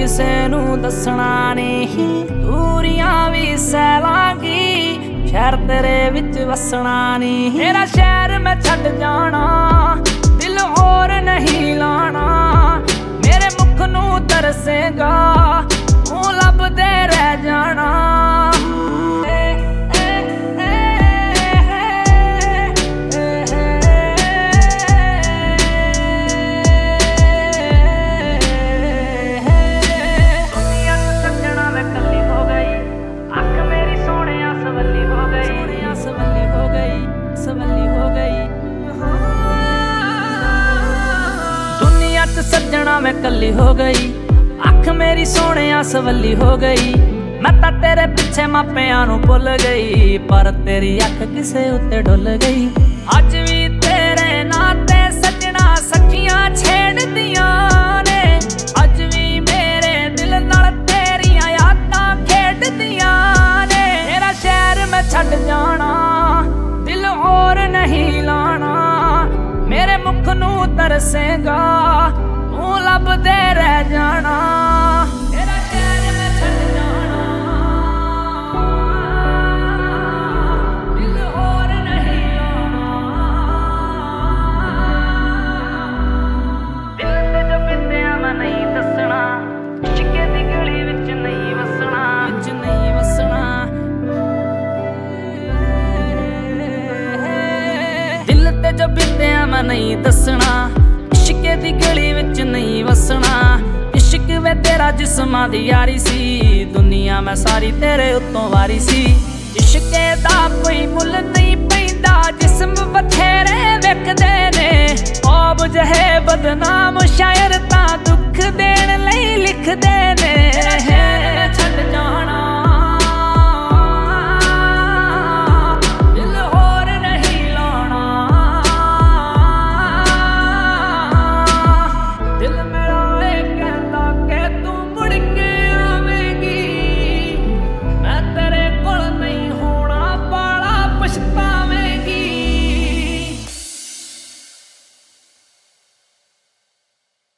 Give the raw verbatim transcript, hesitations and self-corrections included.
ਕਿਸੇ ਨੂੰ ਦੱਸਣਾ ਨਹੀਂ, ਦੂਰੀਆਂ ਵੀ ਸਹਿ ਲਾਂਗੀ, ਸ਼ਹਿਰ ਤੇਰੇ ਵਿੱਚ ਵਸਣਾ ਨਹੀਂ। ਮੇਰਾ ਸ਼ਹਿਰ ਮੈਂ ਛੱਡ ਜਾਣਾ, ਦਿਲ ਹੋਰ ਨਹੀਂ ਲਾਣਾ, ਮੇਰੇ ਮੁਖ ਨੂੰ ਤਰਸੇਗਾ, ਤੂੰ ਲੱਭਦੇ ਰਹਿ ਜਾਣਾ। सज्जणा मैं कली हो गई, अख मेरी सोहणिया सवली हो गई। मैं तां तेरे पिछे मापियां नूं भुल गई, पर तेरी अख किसे उत्ते डुल गई। अज भी तेरे नाते सज्जणा सखियां छेड़दियां ने, अज भी मेरे दिल नाल तेरियां यादां खेडदियां ने। मेरा शहर मैं छड्ड जाना, दिल होर नहीं लाना, मेरे मुख नूं तरसेगा, तूं लभदे रह जाना। तेरा शहर मैं छड्ड जाना, दिल होर नहीं लाना, दिल ते जो बिंदिया मैं नहीं दसना, इश्के दी गली विच नहीं वसना, विच नहीं वसना। दिल ते जो बिंदिया मैं नहीं दसना, इश्के दी गली विच नहीं वसना। इश्क वे तेरा जिस्मां दी यारी सी, दुनिया मैं सारी तेरे उत्तों वारी सी। इश्के दा कोई मुल नहीं पैंदा, जिस्म बथेरे विकदे ने, औब जहे बदनाम शायर तां दुख देण लई लिखदे